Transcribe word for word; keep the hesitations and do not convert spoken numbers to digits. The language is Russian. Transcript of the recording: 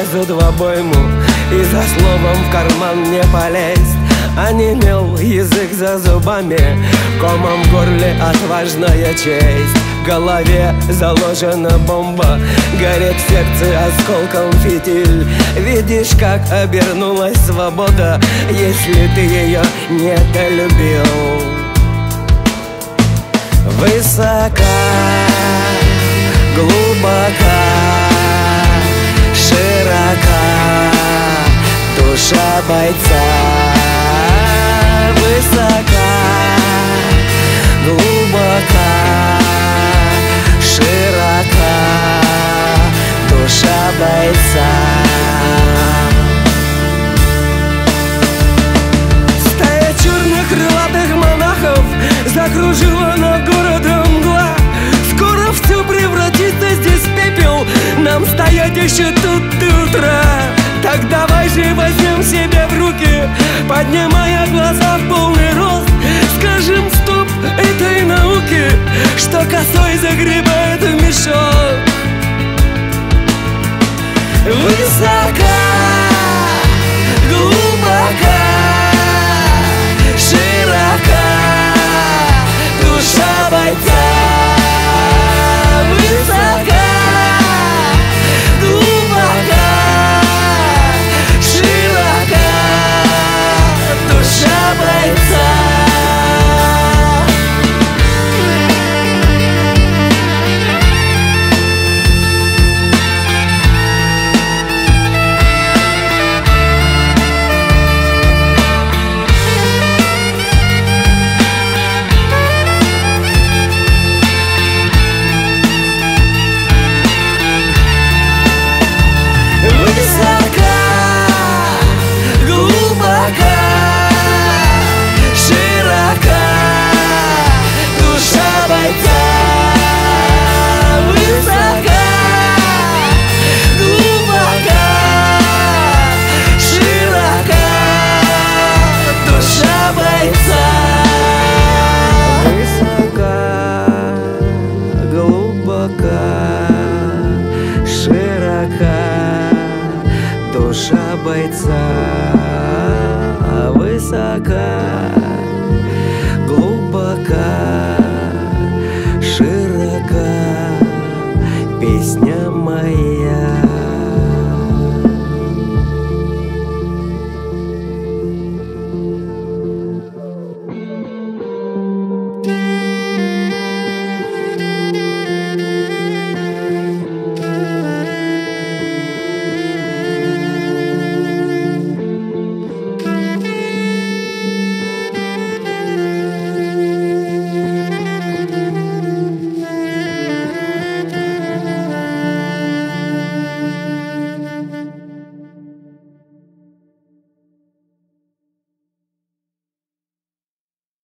лезут в обойму, и за словом в карман не полезть. Онемел язык за зубами, комом в горле отважная честь. В голове заложена бомба, горит в сердце осколком фитиль. Видишь, как обернулась свобода, если ты ее недолюбил. Высока, глубока, широка душа бойца. Высока, глубока, широка душа бойца. Стая черных крылатых монахов закружила над городом мгла. Скоро все превратится здесь в пепел, нам стоять еще тут до утра. Так давай же возьмем себя в руки, поднимая глаза в полный рост. Скажем стоп этой науке, что косой загребает в мешок. Высоко,